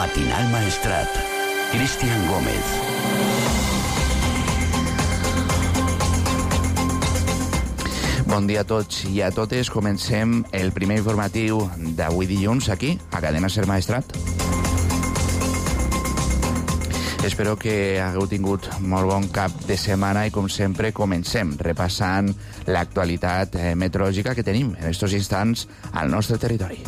Matinal Maestrat. Cristian Gómez. Bon dia a tots i a totes. Comencem el primer informatiu d'avui dilluns aquí, a Cadena Ser Maestrat. Espero que hagueu tingut molt bon cap de setmana i, com sempre, comencem repassant l'actualitat meteorològica que tenim en aquests instants al nostre territori.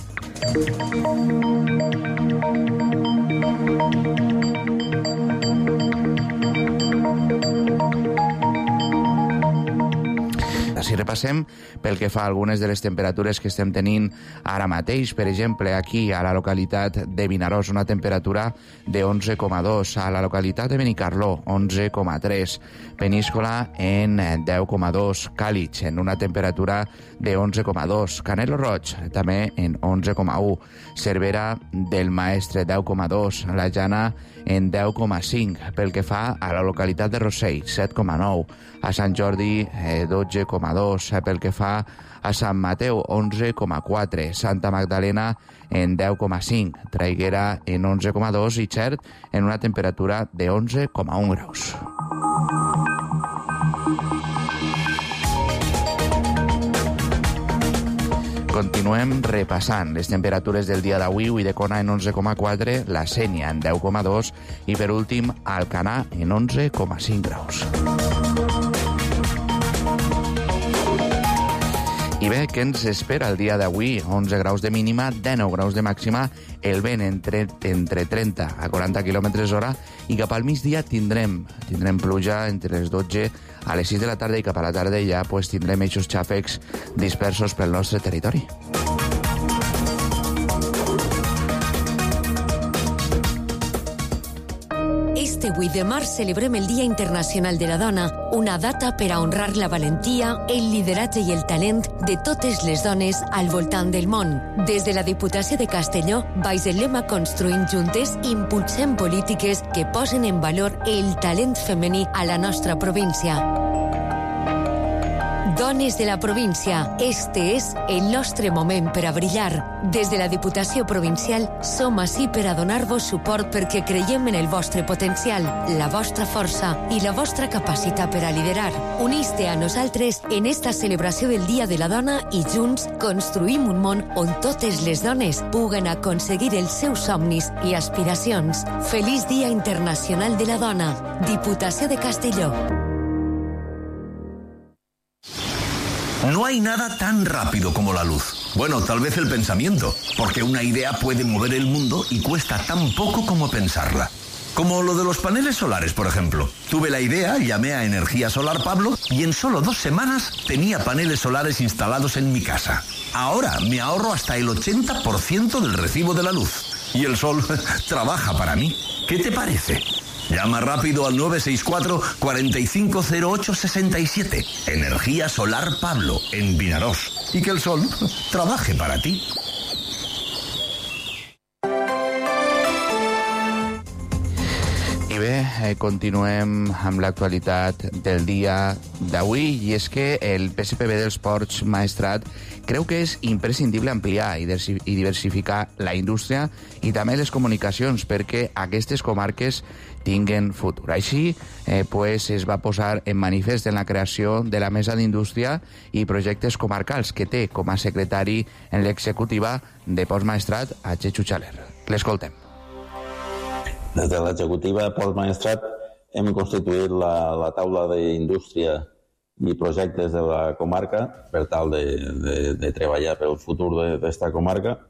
Si repassem pel que fa a algunes de les temperatures que estem tenint ara mateix, per exemple, aquí a la localitat de Vinaròs, una temperatura de 11,2, a la localitat de Benicarló, 11,3, Peníscola en 10,2, Càlig en una temperatura de 11,2, Canelo Roig també en 11,1, Cervera del Maestre 10,2, La Jana en 10,5, pel que fa a la localitat de Rossell, 7,9, a Sant Jordi 12,2, pel que fa a Sant Mateu 11,4, Santa Magdalena en 10,5, Traiguera en 11,2 i Xert en una temperatura de 11,1 graus. Continuem repassant les temperatures del dia d'avui. Ulldecona en 11,4, la Sénia en 10,2 i, per últim, Alcanar en 11,5 graus. I bé, què ens espera el dia d'avui? 11 graus de mínima, 19 graus de màxima, el vent entre 30 a 40 km/h i cap al migdia tindrem pluja entre les 12 a les 6 de la tarda i cap a la tarda ja tindrem eixos xàfecs dispersos pel nostre territori. Este 8 de març celebrem el Dia Internacional de la Dona, una data per a honrar la valentia, el lideratge i el talent de totes les dones al voltant del món. Des de la Diputació de Castelló, baix el lema Construint Juntes, impulsem polítiques que posen en valor el talent femení a la nostra província. Dones de la província, este és el nostre moment per a brillar. Des de la Diputació Provincial som ací per a donar-vos suport perquè creiem en el vostre potencial, la vostra força i la vostra capacitat per a liderar. Unís-te a nosaltres en esta celebració del Dia de la Dona i junts construïm un món on totes les dones puguen aconseguir els seus somnis i aspiracions. Feliç Dia Internacional de la Dona. Diputació de Castelló. No hay nada tan rápido como la luz. Bueno, tal vez el pensamiento, porque una idea puede mover el mundo y cuesta tan poco como pensarla. Como lo de los paneles solares, por ejemplo. Tuve la idea, llamé a Energía Solar Pablo y en solo 2 semanas tenía paneles solares instalados en mi casa. Ahora me ahorro hasta el 80% del recibo de la luz. Y el sol trabaja para mí. ¿Qué te parece? Llama rápido al 964 4508 67. Energía Solar Pablo, en Vinaròs. Y que el sol trabaje para ti. I bé, continuem amb l'actualitat del dia d'avui, i és que el PSPB dels Ports Maestrat creu que és imprescindible ampliar i diversificar la indústria i també les comunicacions perquè aquestes comarques tinguen futur. Així, es va posar en manifest en la creació de la Mesa d'Indústria i Projectes Comarcals, que té com a secretari en l'executiva de Ports Maestrat a Chechu Chaler. L'escoltem. Des de l'executiva Ports Maestrat hem constituït la taula d'indústria i projectes de la comarca per tal de treballar pel futur d'esta comarca,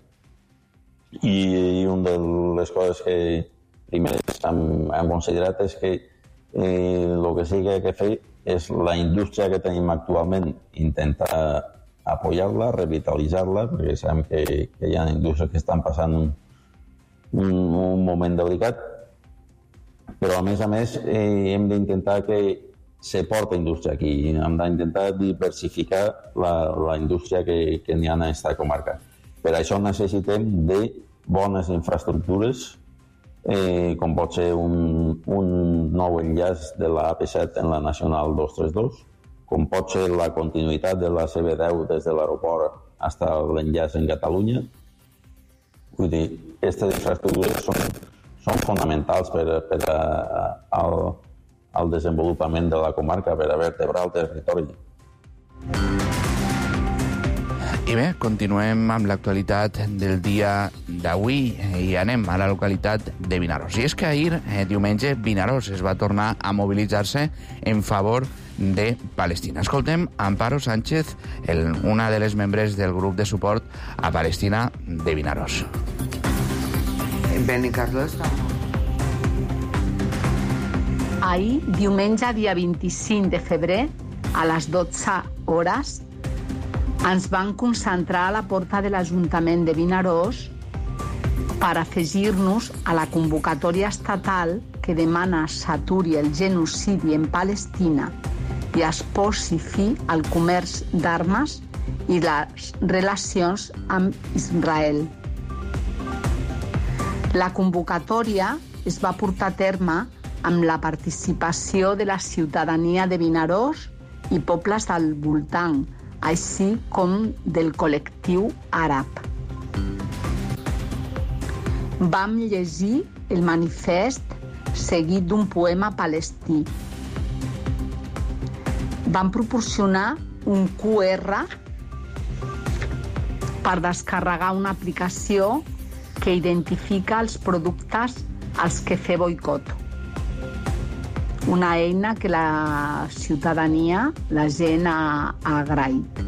i una de les coses que primer hem considerat és que el que sí que ha de fer és la indústria que tenim actualment, intentar apoyar-la, revitalitzar-la, perquè sabem que hi ha indústries que estan passant un moment delicat, però a més hem d'intentar que se porta indústria aquí, hem d'intentar diversificar la indústria que n'hi ha en aquesta comarca. Per això necessitem de bones infraestructures, com pot ser un nou enllaç de la AP7 en la Nacional 232, com pot ser la continuïtat de la CB10 des de l'aeroport fins a l'enllaç en Catalunya. Vull dir, aquestes infraestructures són són fonamentals per al desenvolupament de la comarca, per a vertebrar el territori. I bé, continuem amb l'actualitat del dia d'avui i anem a la localitat de Vinaròs. I és que ahir, diumenge, Vinaròs es va tornar a mobilitzar-se en favor de Palestina. Escoltem Amparo Sánchez, una de les membres del grup de suport a Palestina de Vinaròs. Benicarló està... Ahir, diumenge, dia 25 de febrer, a les 12 hores, ens van concentrar a la porta de l'Ajuntament de Vinaròs per afegir-nos a la convocatòria estatal que demana s'aturi el genocidi en Palestina i es posi fi al comerç d'armes i les relacions amb Israel. La convocatòria es va portar a terme amb la participació de la ciutadania de Vinaròs i pobles del voltant, així com del col·lectiu àrab. Vam llegir el manifest seguit d'un poema palestí. Vam proporcionar un QR per descarregar una aplicació que identifica els productes als que fer boicot. Una eina que la ciutadania, la gent ha agraït.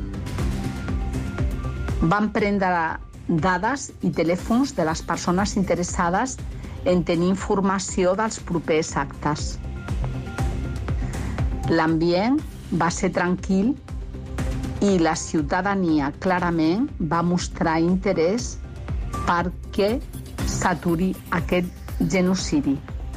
Vam prendre dades i telèfons de les persones interessades en tenir informació dels propers actes. L'ambient va ser tranquil i la ciutadania clarament va mostrar interès perquè s'aturi aquest genocidi.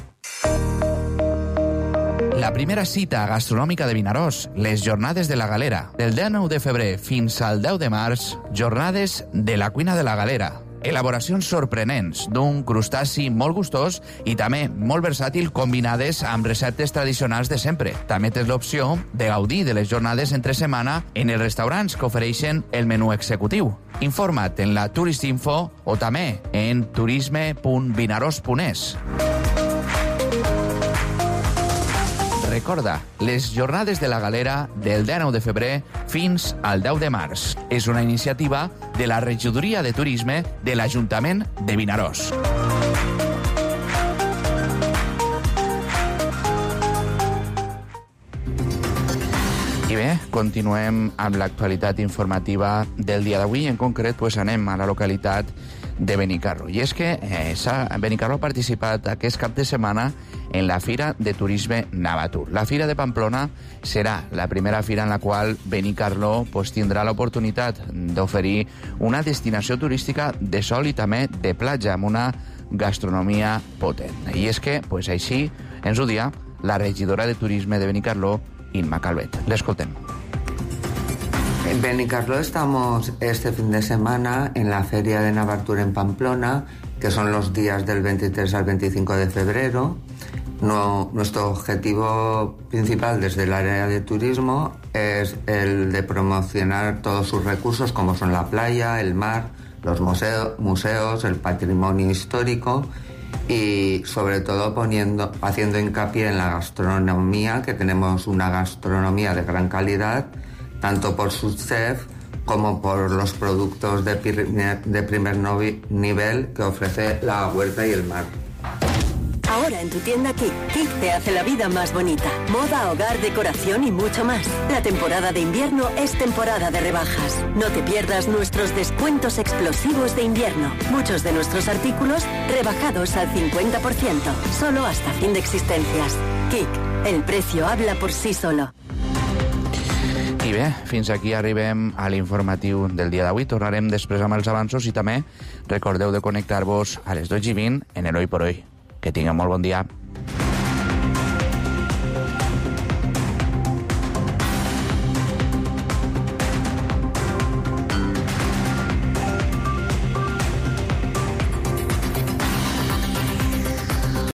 La primera cita gastronòmica de Vinaròs, les Jornades de la Galera. Del 19 de febrer fins al 10 de març, Jornades de la Cuina de la Galera. Elaboracions sorprenents d'un crustaci molt gustós i també molt versàtil, combinades amb receptes tradicionals de sempre. També tens l'opció de gaudir de les jornades entre setmana en els restaurants que ofereixen el menú executiu. Informa't en la Turistinfo o també en turisme.vinaròs.es. Recorda, les Jornades de la Galera del 19 de febrer fins al 10 de març. És una iniciativa de la Regidoria de Turisme de l'Ajuntament de Vinaròs. I bé, continuem amb l'actualitat informativa del dia d'avui. En concret, anem a la localitat de Benicarló. I és que Benicarló ha participat aquest cap de setmana en la Fira de Turisme Navatur. La Fira de Pamplona serà la primera fira en la qual Benicarló tindrà l'oportunitat d'oferir una destinació turística de sol i també de platja, amb una gastronomia potent. I és que, així ens ho dia la regidora de Turisme de Benicarló, Inma Calvet. L'escoltem. En Benicarló estamos este fin de semana en la Feria de Navatur en Pamplona, que son los días del 23 al 25 de febrero. Nuestro objetivo principal desde el área de turismo es el de promocionar todos sus recursos, como son la playa, el mar, los museos, el patrimonio histórico y sobre todo haciendo hincapié en la gastronomía, que tenemos una gastronomía de gran calidad, tanto por su chef como por los productos de primer nivel que ofrece la huerta y el mar. Ahora en tu tienda Kik. Kik te hace la vida más bonita. Moda, hogar, decoración y mucho más. La temporada de invierno es temporada de rebajas. No te pierdas nuestros descuentos explosivos de invierno. Muchos de nuestros artículos rebajados al 50%. Solo hasta fin de existencias. Kik. El precio habla por sí solo. I bé, fins aquí arribem a l'informatiu del dia d'avui. Tornarem després amb els avanços i també recordeu de connectar-vos a les 12:20 en el Hoy por Hoy. Que tingueu molt bon dia.